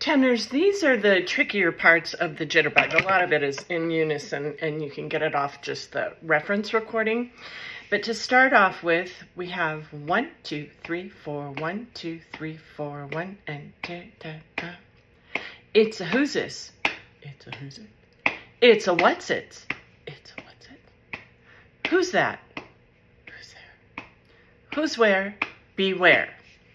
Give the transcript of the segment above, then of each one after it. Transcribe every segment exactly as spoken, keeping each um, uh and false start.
Tenors, these are the trickier parts of the jitterbug. A lot of it is in unison, and you can get it off just the reference recording. But to start off with, we have one, two, three, four, one, two, three, four, one, and ta ta ta. It's a who's this? It's a who's it? It's a what's it? It's a what's it? Who's that? Who's there? Who's where? Beware.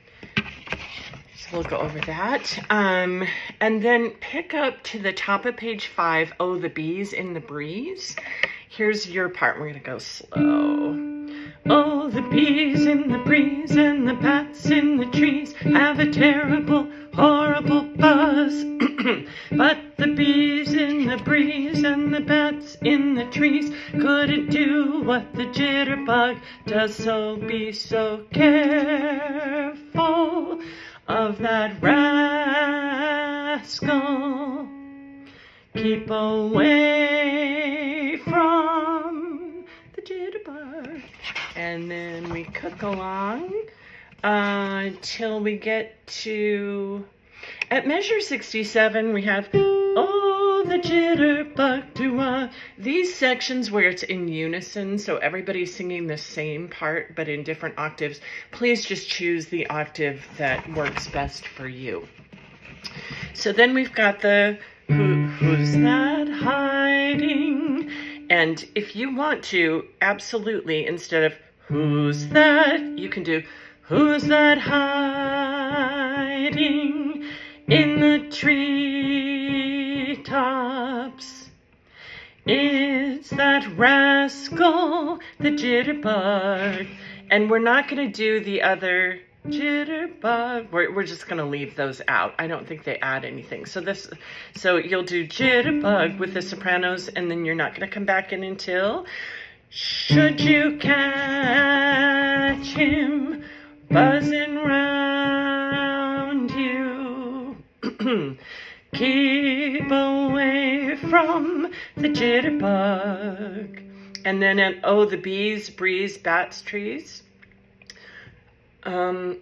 So we'll go over that. Um, and then pick up to the top of page five, oh, the bees in the breeze. Here's your part. We're going to go slow. Oh, the bees in the breeze and the bats in the trees have a terrible, horrible buzz. But the bees in the breeze and the bats in the trees couldn't do what the jitterbug does, so be so careful of that rascal. Keep away from the jitterbug. And then we cook along uh, until we get to, at measure sixty-seven, we have, oh, the jitterbug do-ah. These sections where it's in unison, so everybody's singing the same part but in different octaves, please just choose the octave that works best for you. So then we've got the Who, who's that hiding? And if you want to, absolutely, instead of who's that, you can do who's that hiding in the treetops? It's that rascal, the jitterbug. And we're not going to do the other jitterbug. We're, we're just going to leave those out. I don't think they add anything. So this, so you'll do jitterbug with the sopranos, and then you're not going to come back in until should you catch him buzzing round you. Keep away from the jitterbug. And then at oh, the bees, breeze, bats, trees. Um,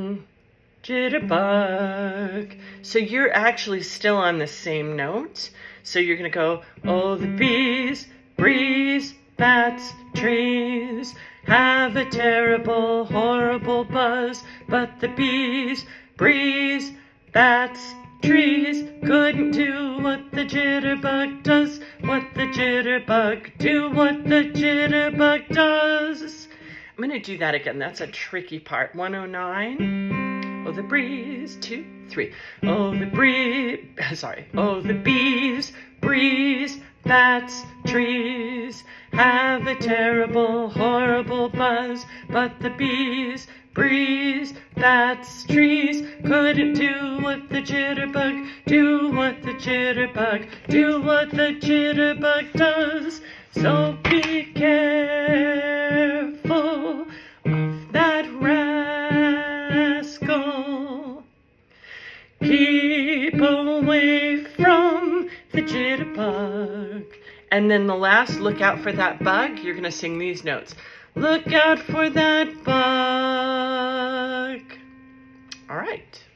jitterbug. So you're actually still on the same note. So you're going to go, oh, the bees, breeze, bats, trees have a terrible, horrible buzz. But the bees, breeze, bats, trees couldn't do what the jitterbug does. What the jitterbug do, what the jitterbug does. I'm going to do that again. That's a tricky part. one oh nine. Oh, the breeze. Two, three. Oh, the breeze. Sorry. Oh, the bees, breeze, bats, trees have a terrible, horrible buzz. But the bees, breeze, bats, trees couldn't do what the jitterbug, do what the jitterbug, do what the jitterbug does. So be careful of that rascal. Keep away from the jitterbug. And then the last, look out for that bug. You're going to sing these notes. Look out for that bug. All right.